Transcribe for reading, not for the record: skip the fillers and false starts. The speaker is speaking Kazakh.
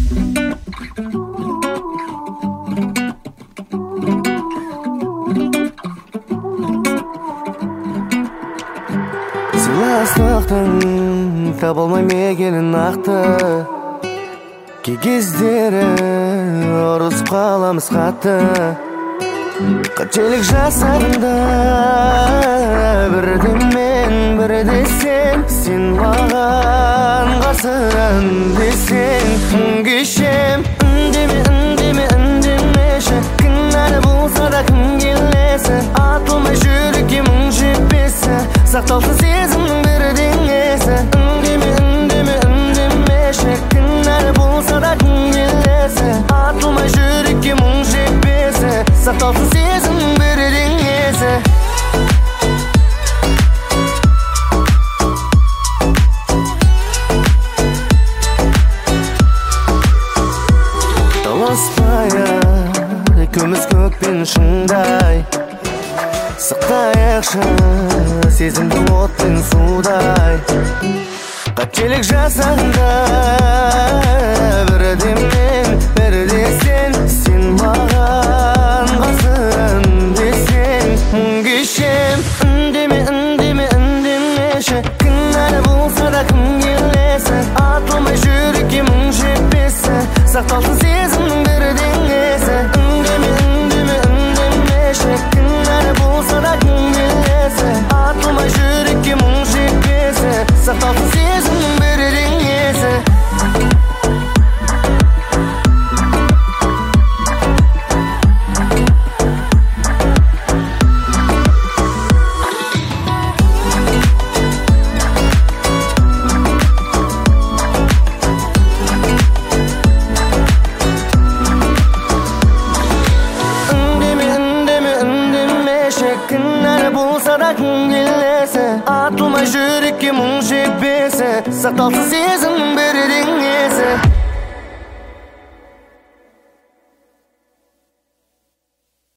Сыйластықтың табылмай мекенін ақты кей кездері ұрыс қаламыз қатты қателік жасағанда бірде мен бірде сен маған қарсыдан десең кешем үндемеші кінәлі болса да кім келесі атылмай жүрекке мұң жетпесі сақталсын сезімнің бірдеңесі үндемеші кінәлі болса да кім келесі атылмай жүрекке мұң жетпесі сақталсын сезімнің бірдеңесі таласпайық екеуміз көк пен шыңдай сақтайықшы сезімді от пен судай қателік жасағанда бірде мен бірде сен маған қарсыдан десең мұң кешем үндемеші кінәлі болса да кім келесі атылмай жүрекке мұң жетпесі сақталсын сезімнің бірдеңесі үндемеші кінәлі болса да кім келесі атылмай жүрекке мұң жетпесі сақталсын сезімнің бірдеңесі кінәлі болса да кім келесі атылмай жүрекке мұң жетпесі сақталсын сезімнің бірдеңесі